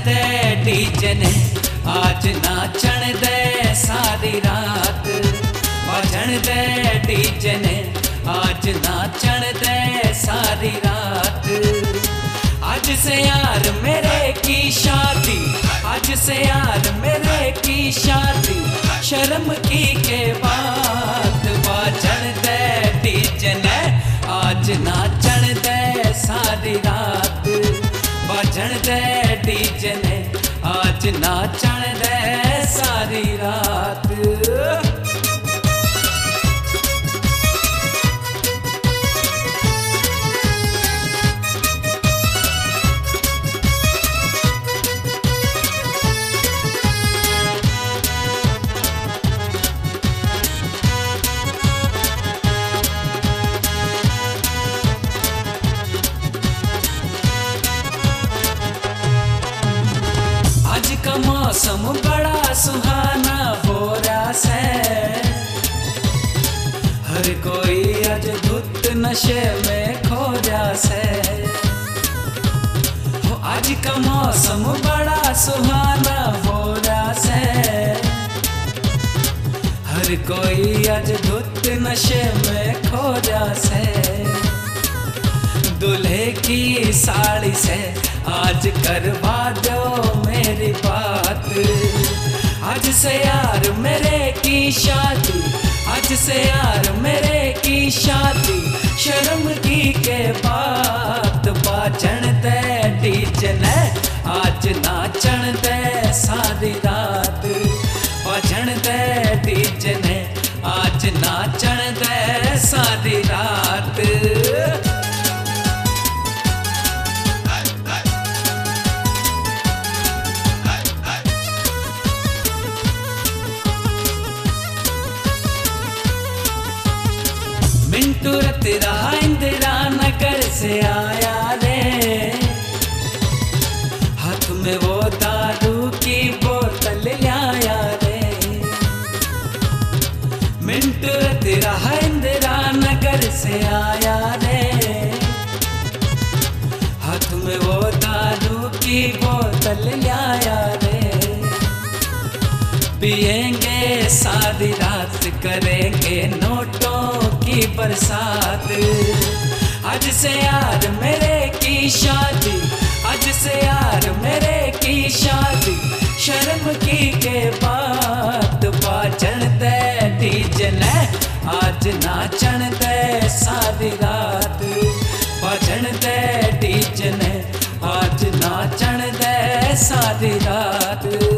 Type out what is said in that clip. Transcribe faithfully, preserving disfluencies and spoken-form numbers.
दे DJ ने आज नाचण दे सारी रात। बजण दे डीजे ने आज नाचण दे सारी रात। आज से यार मेरे की शादी, आज से यार मेरे की शादी, शर्म की के बात। बजण दे डीजे ने आज नाचण दे सारी रात। बजण दे डीजे ने आज नाचण दे सारी रात। आज का मौसम बड़ा सुहाना हो रहा से, हर कोई आज धुत नशे में खो रहा से। आज का मौसम बड़ा सुहाना हो रहा से, हर कोई आज धुत नशे में खो रहा से। दूल्हे की साड़ी से आज करवा दो मेरी बात। आज से यार मेरे की शादी, आज से यार मेरे की शादी, शर्म की के बात। बजण दे डीजे ने आज नाचण दे सारी रात। बजण दे डीजे ने आज नाचण दे सारी रात। मिंटू तेरा इंदिरा नगर से आया रे, हाथ में वो दारू की बोतल लाया रे। मिंटू तेरा इंदिरा नगर से आया रे, हाथ में वो दारू की बोतल लाया रे। पिएंगे सारी रात, करेंगे नोटों की बरसात। आज से यार मेरे की शादी, आज से यार मेरे की शादी, शर्म की के बात। बजण दे डीजे ने आज नाचण दे सारी रात। बजण दे डीजे ने आज नाचण दे सारी रात।